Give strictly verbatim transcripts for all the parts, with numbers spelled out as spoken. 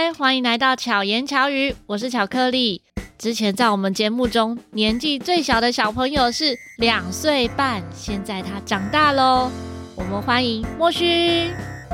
嗨，欢迎来到巧言巧语，我是巧克力。之前在我们节目中，年纪最小的小朋友是两岁半，现在他长大咯。我们欢迎莫勋。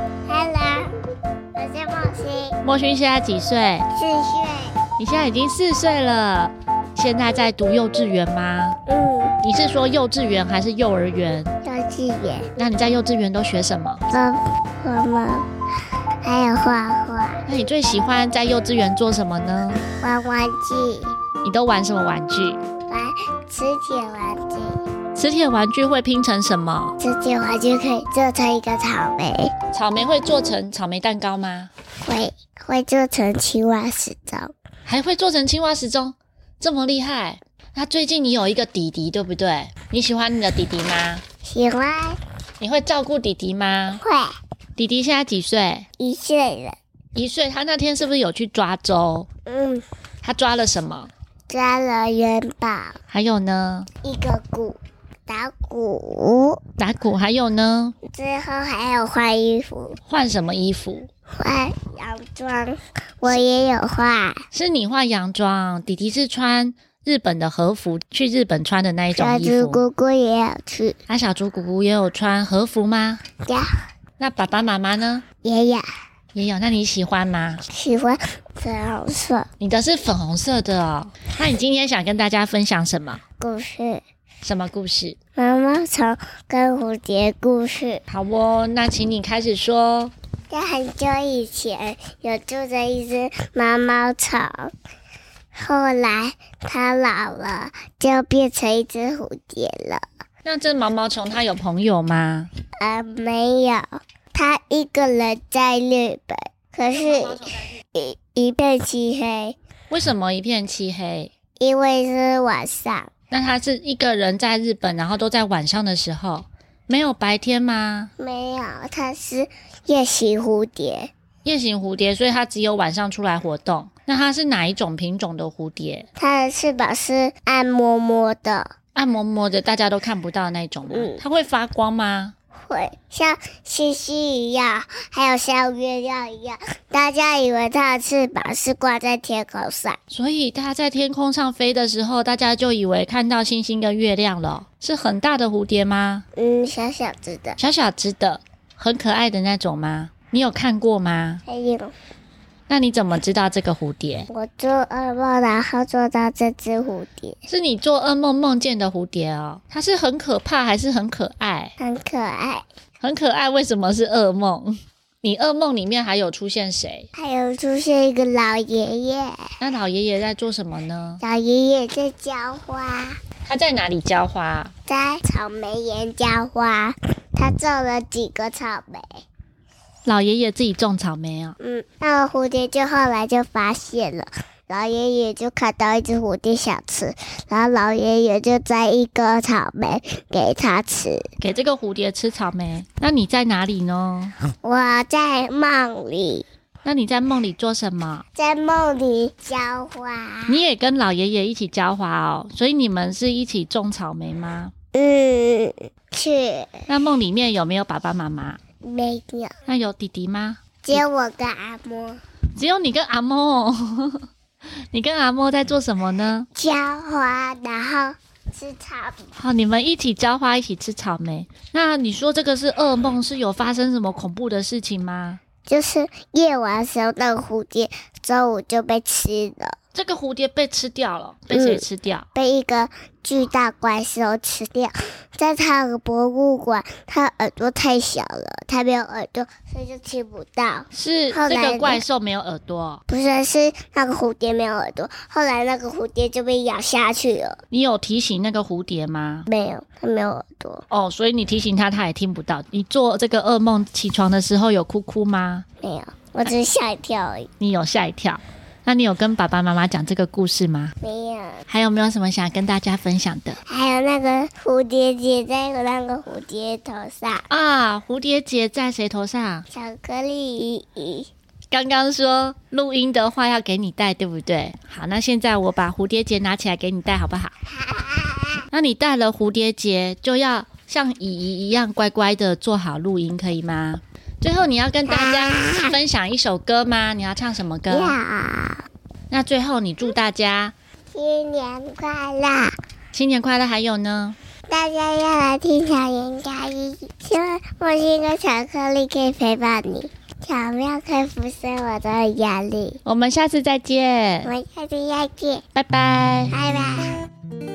Hello， 我是莫勋。 莫勋现在几岁？ 四岁。 你现在已经四岁了，现在在读幼稚园吗？ 嗯。 你是说幼稚园还是幼儿园？ 幼稚园。 那你在幼稚园都学什么？ 嗯，我们还有画画。 那你最喜欢在幼稚园做什么呢？ 玩玩具。 你都玩什么玩具？ 玩磁铁玩具。 磁铁玩具会拼成什么？ 磁铁玩具可以做成一个草莓。 草莓会做成草莓蛋糕吗？ 会，会做成青蛙时钟。 还会做成青蛙时钟，这么厉害。那最近你有一个弟弟对不对？你喜欢你的弟弟吗？ 喜欢。 你会照顾弟弟吗？ 会。 弟弟现在几岁？ 一岁了。 一岁，他那天是不是有去抓周？ 嗯。 他抓了什么？ 抓了元宝。 还有呢？ 一个鼓，打鼓。 打鼓，还有呢？ 最后还有换衣服。 换什么衣服？ 换洋装。我也有换。 是你换洋装，弟弟是穿日本的和服，去日本穿的那一种衣服。 小猪姑姑也有去。 那小猪姑姑也有穿和服吗？ 有。 那爸爸妈妈呢？ 也有。 也有。那你喜欢吗？ 喜欢粉红色。 你的是粉红色的哦。那你今天想跟大家分享什么故事？ 什么故事？ 毛毛虫跟蝴蝶故事。 好哦，那请你开始说。 在很久以前，有住着一只毛毛虫，后来它老了，就变成一只蝴蝶了。 那这毛毛虫它有朋友吗？ 呃，没有，它一个人在日本，可是一一片漆黑。 为什么一片漆黑？ 因为是晚上。 那它是一个人在日本，然后都在晚上的时候，没有白天吗？ 没有，它是夜行蝴蝶。 夜行蝴蝶，所以它只有晚上出来活动。那它是哪一种品种的蝴蝶？ 它的翅膀是暗摸摸的。 暗摸摸的，大家都看不到那种吗？ 嗯。 它会发光吗？ 会，像星星一样，还有像月亮一样。大家以为它的翅膀是挂在天空上， 所以它在天空上飞的时候，大家就以为看到星星跟月亮了。是很大的蝴蝶吗？ 嗯，小小只的。 小小只的，很可爱的那种吗？你有看过吗？ 还有。 那你怎么知道这个蝴蝶？ 我做噩梦，然后做到这只蝴蝶。 是你做噩梦梦见的蝴蝶哦。它是很可怕还是很可爱？ 很可爱。 很可爱，为什么是噩梦？你噩梦里面还有出现谁？ 还有出现一个老爷爷。 那老爷爷在做什么呢？ 老爷爷在浇花。 他在哪里浇花？ 在草莓园浇花。他种了几个草莓。 老爷爷自己种草莓哦。 嗯，那个蝴蝶就后来就发现了，老爷爷就看到一只蝴蝶想吃，然后老爷爷就摘一个草莓给他吃。 给这个蝴蝶吃草莓。那你在哪里呢？ 我在梦里。 那你在梦里做什么？ 在梦里浇花。 你也跟老爷爷一起浇花哦，所以你们是一起种草莓吗？ 嗯，是。 那梦里面有没有爸爸妈妈？ 没有。 那有弟弟吗？ 只有我跟阿嬷。 只有你跟阿嬷。你跟阿嬷在做什么呢？ 浇花，然后吃草莓。 好，你们一起浇花，一起吃草莓。那你说这个是噩梦，是有发生什么恐怖的事情吗？ 就是夜晚的时候，那个蝴蝶中午就被吃了。 这个蝴蝶被吃掉了，被谁吃掉？ 嗯、被一个巨大怪兽吃掉。在它的博物馆，它耳朵太小了，它没有耳朵，所以就听不到。 是这个怪兽没有耳朵？ 不是，是那个蝴蝶没有耳朵。后来那个蝴蝶就被咬下去了。 你有提醒那个蝴蝶吗？ 没有，它没有耳朵。 哦，所以你提醒它，它也听不到。你做这个噩梦起床的时候有哭哭吗？ 没有，我只是吓一跳而已。 你有吓一跳？那你有跟爸爸妈妈讲这个故事吗？ 没有。 还有没有什么想跟大家分享的？ 还有那个蝴蝶结在那个蝴蝶头上啊！蝴蝶结在谁头上？ 巧克力。 刚刚说录音的话要给你戴，对不对？好，那现在我把蝴蝶结拿起来给你戴，好不好？那你戴了蝴蝶结，就要像姨姨一样乖乖的做好录音，可以吗？ 最后你要跟大家分享一首歌吗？你要唱什么歌？ 要。 那最后你祝大家新年快乐！ 新年快乐，还有呢？ 大家要来听巧言佳语，希望墨心跟巧克力可以陪伴你，巧妙可以抚顺我的压力。 我们下次再见。 我们下次再见， 拜拜。 拜拜。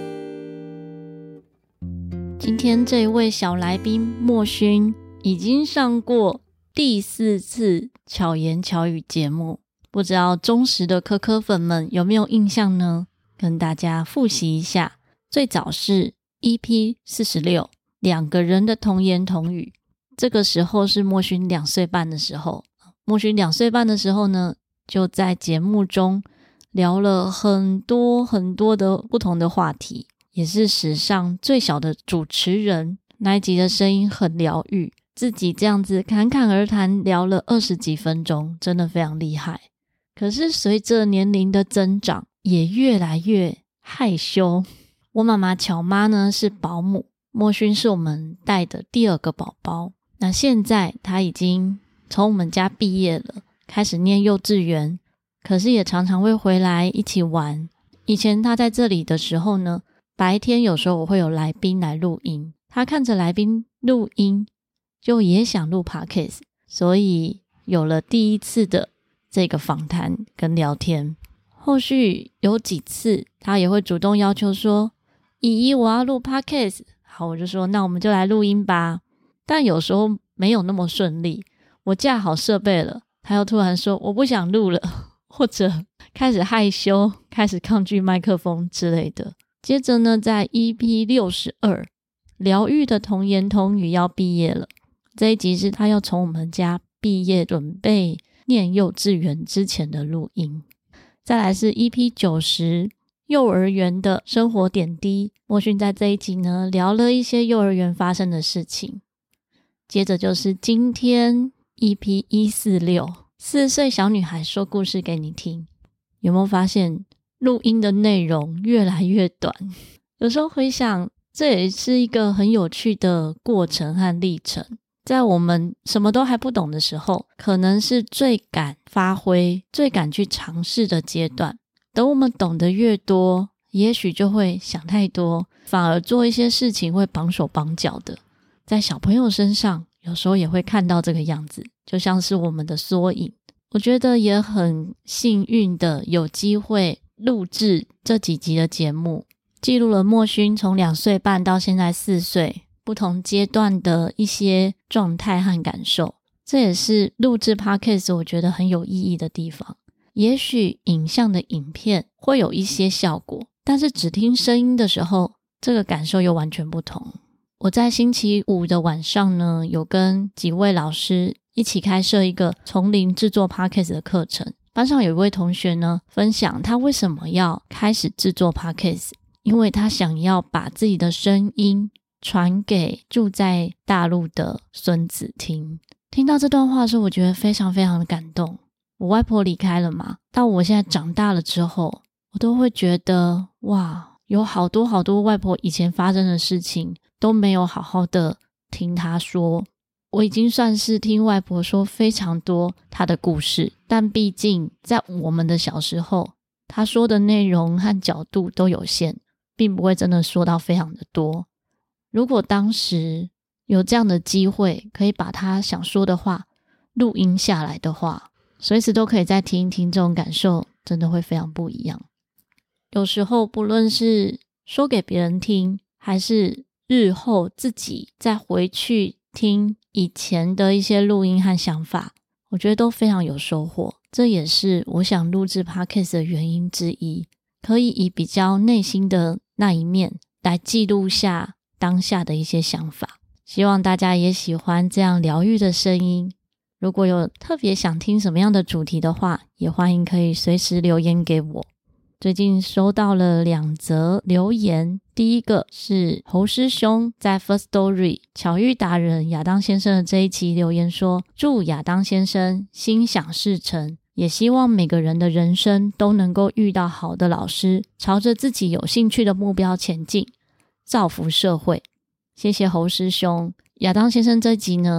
今天这一位小来宾墨勋已经上过第四次巧言巧语节目，不知道忠实的科科粉们有没有印象呢？跟大家复习一下，最早是 E P 四十六 两个人的童言童语，这个时候是墨勋两岁半的时候。墨勋两岁半的时候呢，就在节目中聊了很多很多的不同的话题，也是史上最小的主持人。那一集的声音很疗愈，自己这样子侃侃而谈聊了二十几分钟，真的非常厉害。可是随着年龄的增长，也越来越害羞。我妈妈巧妈呢是保姆，墨勋是我们带的第二个宝宝。那现在他已经从我们家毕业了，开始念幼稚园，可是也常常会回来一起玩。以前他在这里的时候呢，白天有时候我会有来宾来录音，他看着来宾录音就也想录 Podcast， 所以有了第一次的这个访谈跟聊天。后续有几次他也会主动要求说，姨姨我要录 Podcast， 好，我就说那我们就来录音吧。但有时候没有那么顺利，我架好设备了，他又突然说我不想录了，或者开始害羞，开始抗拒麦克风之类的。接着呢，在 E P 六十二 疗愈的童言童语要毕业了，这一集是他要从我们家毕业准备念幼稚园之前的录音。再来是 E P 九十 幼儿园的生活点滴，墨勋在这一集呢聊了一些幼儿园发生的事情。接着就是今天 E P 一四六 四岁小女孩说故事给你听。有没有发现录音的内容越来越短？有时候回想，这也是一个很有趣的过程和历程。在我们什么都还不懂的时候，可能是最敢发挥、最敢去尝试的阶段。等我们懂得越多，也许就会想太多，反而做一些事情会绑手绑脚的。在小朋友身上，有时候也会看到这个样子，就像是我们的缩影。我觉得也很幸运的有机会录制这几集的节目，记录了墨勋从两岁半到现在四岁不同阶段的一些状态和感受。这也是录制 Podcast 我觉得很有意义的地方。也许影像的影片会有一些效果，但是只听声音的时候，这个感受又完全不同。我在星期五的晚上呢，有跟几位老师一起开设一个从零制作 Podcast 的课程。班上有一位同学呢，分享他为什么要开始制作 Podcast， 因为他想要把自己的声音传给住在大陆的孙子听。听到这段话的时候，我觉得非常非常的感动。我外婆离开了嘛，到我现在长大了之后，我都会觉得哇，有好多好多外婆以前发生的事情都没有好好的听她说。我已经算是听外婆说非常多她的故事，但毕竟在我们的小时候，她说的内容和角度都有限，并不会真的说到非常的多。如果当时有这样的机会，可以把她想说的话录音下来的话，随时都可以再听一听，这种感受真的会非常不一样。有时候不论是说给别人听，还是日后自己再回去听以前的一些录音和想法，我觉得都非常有收获。这也是我想录制 Podcast 的原因之一，可以以比较内心的那一面来记录下当下的一些想法。希望大家也喜欢这样疗愈的声音。如果有特别想听什么样的主题的话，也欢迎可以随时留言给我。最近收到了两则留言，第一个是侯师兄在 First Story 巧遇达人亚当先生的这一期留言说，祝亚当先生心想事成，也希望每个人的人生都能够遇到好的老师，朝着自己有兴趣的目标前进，造福社会。谢谢侯师兄。亚当先生这集呢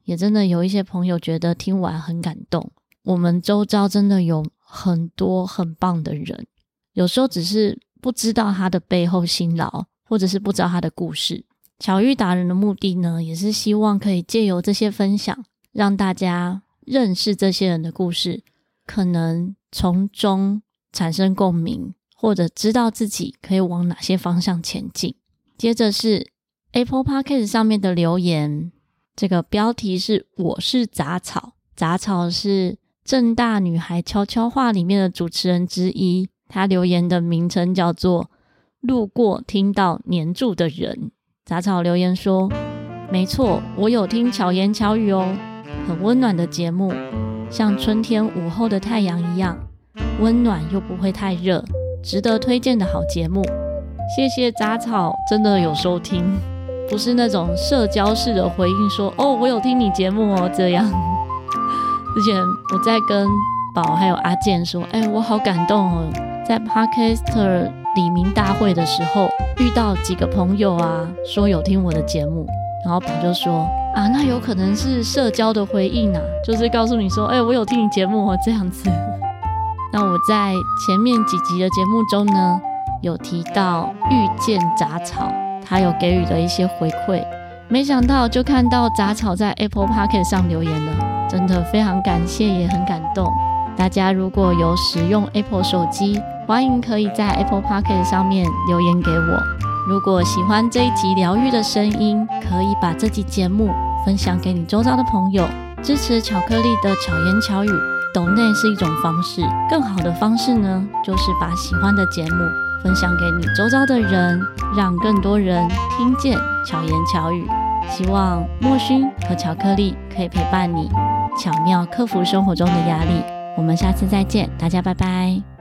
也真的有一些朋友觉得听完很感动。我们周遭真的有很多很棒的人，有时候只是不知道他的背后辛劳，或者是不知道他的故事。巧遇达人的目的呢，也是希望可以借由这些分享，让大家认识这些人的故事，可能从中产生共鸣，或者知道自己可以往哪些方向前进。接着是 Apple Podcast 上面的留言，这个标题是我是杂草，杂草是政大女孩悄悄话里面的主持人之一，他留言的名称叫做路过听到黏住的人。杂草留言说，没错，我有听巧言巧语哦，很温暖的节目，像春天午后的太阳一样温暖又不会太热，值得推荐的好节目。谢谢杂草真的有收听，不是那种社交式的回应说哦我有听你节目哦这样。之前我在跟宝还有阿健说，哎，我好感动哦，在 Podcaster 李明大会的时候遇到几个朋友啊说有听我的节目，然后宝就说啊那有可能是社交的回应啊，就是告诉你说哎我有听你节目哦这样子。那我在前面几集的节目中呢有提到遇见杂草，他有给予的一些回馈，没想到就看到杂草在 Apple Podcast 上留言了，真的非常感谢，也很感动。大家如果有使用 Apple 手机，欢迎可以在 Apple Podcast 上面留言给我。如果喜欢这一集疗愈的声音，可以把这集节目分享给你周遭的朋友，支持巧克力的巧言巧语。抖内是一种方式，更好的方式呢，就是把喜欢的节目分享给你周遭的人，让更多人听见巧言巧语。希望莫勋和巧克力可以陪伴你，巧妙克服生活中的压力。我们下次再见，大家拜拜。